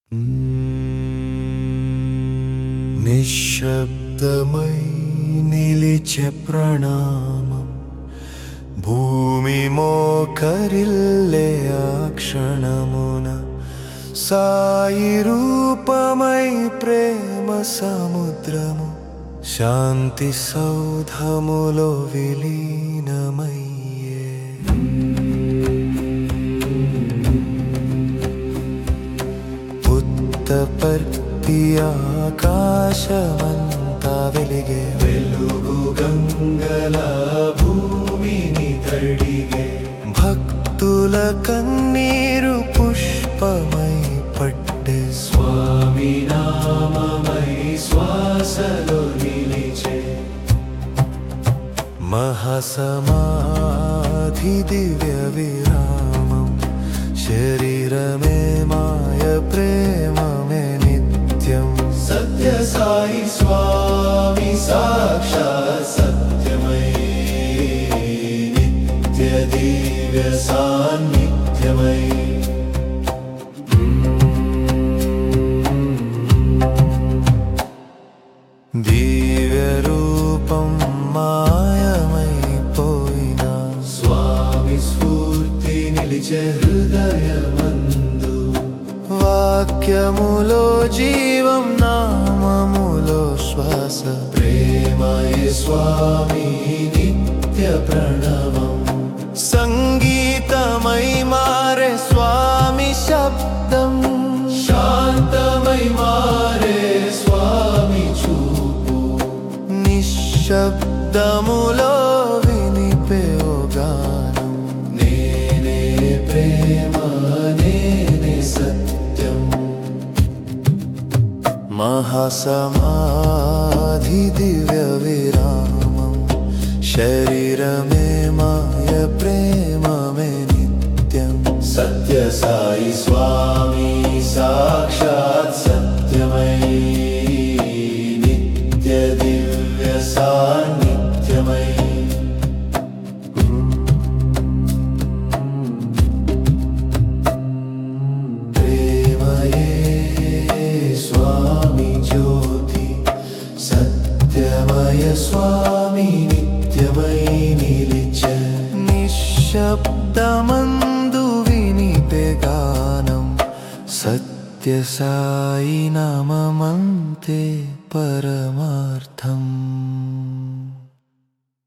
నిశ్శబ్దమై నిలిచే ప్రణామం భూమి మోకరిల్లే ఆ క్షణమున సాయి రూపమై ప్రేమ సముద్రము శాంతి సౌధములో విలీనమయ్యే పుట్టపర్తి ఆకాశమంతా వెలిగే వెలుగు గంగల భూమిని తడిగే భక్తుల కన్నీరు పుష్పమై పట్టే స్వామి నామమై శ్వాసలో నిలిచే మహాసమాధి దివ్య విరామం శరీరమే మాయ ప్రేమమే నిత్యం సత్య సాయి స్వామి సాక్షాత్ సత్యమై నిత్య దివ్య సాన్నిధ్యమై దివ్య రూపం మాయమైపోయిన స్వామి స్ఫూర్తి నిలిచే హృదయమందు వాక్యములో జీవం నామములో శ్వాస ప్రేమయే స్వామి నిత్య ప్రణవం సంగీతమై మారే స్వామి శబ్దం శాంతమై మారే స్వామి చూపు నిశ్శబ్దములో వినిపే ఓ గానం నేనే ప్రేమ నేనే సత్యం మహాసమాధి దివ్య విరామం శరీరమే మాయ ప్రేమమే నిత్యం సత్య సాయి స్వామి సాక్షాత్ సత్యమై నిత్య దివ్య సాన్నిధ్యమై ప్రేమయే స్వామి జ్యోతి సత్యమయ స్వామి నిత్యమై నిలిచే నిశ్శబ్దమందు వినిపే గానం సత్య సాయి నామమంతే